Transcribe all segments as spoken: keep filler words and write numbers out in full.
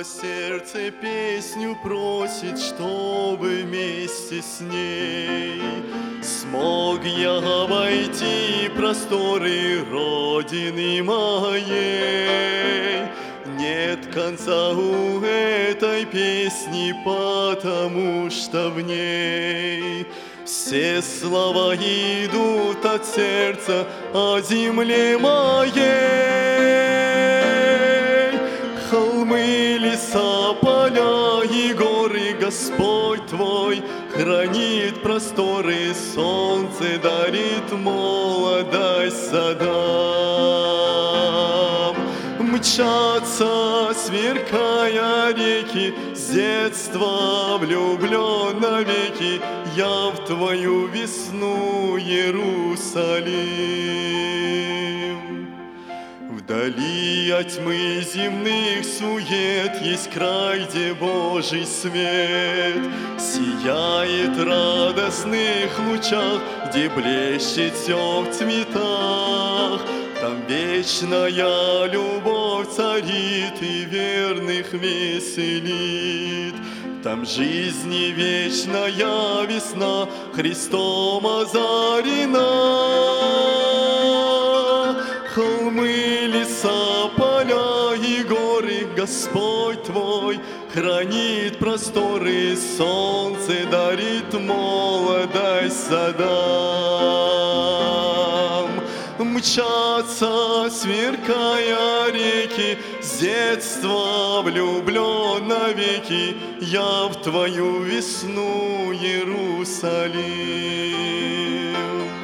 Снова сердце песню просит, чтобы вместе с ней смог я обойти просторы Родины моей. Нет конца у этой песни, потому что в ней все слова идут от сердца о земле моей. Холмы, леса, поля и горы Господь твой хранит просторы, солнце дарит молодость садам. Мчатся, сверкая реки, с детства влюблен навеки я в твою весну, Иерусалим. Вдали от тьмы земных сует есть край, где Божий свет сияет в радостных лучах, где блещет все в цветах. Там вечная любовь царит и верных веселит. Там жизни вечная весна Христом озарена. Холмы, леса, поля и горы Господь твой хранит просторы, солнце дарит молодость садам. Мчатся, сверкая реки, с детства влюблен навеки я в твою весну, Иерусалим.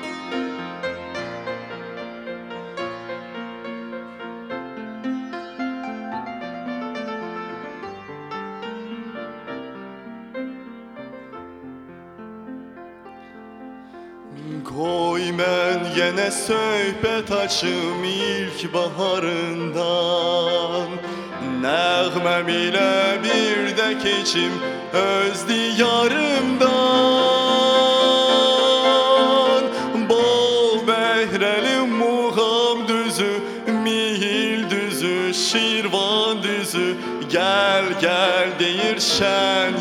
Koy ben yine söhbet açım ilk baharından. Nəğməm ilə bir də keçim öz diyarımdan. Bol bəhrəli muğam düzü, mihil düzü, Şirvan düzü, Gəl, gəl deyir şən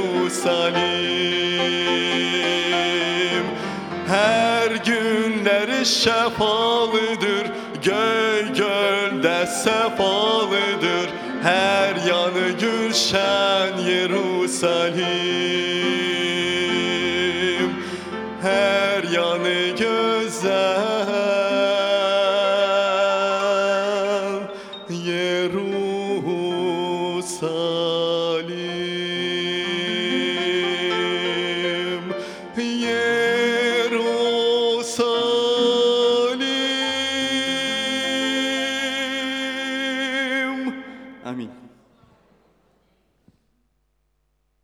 Yerusalim. Her günleri şefalıdır, göy gölde sefalıdır, her yanı gülşen Yerusalim, her yanı güzel Yerusalim.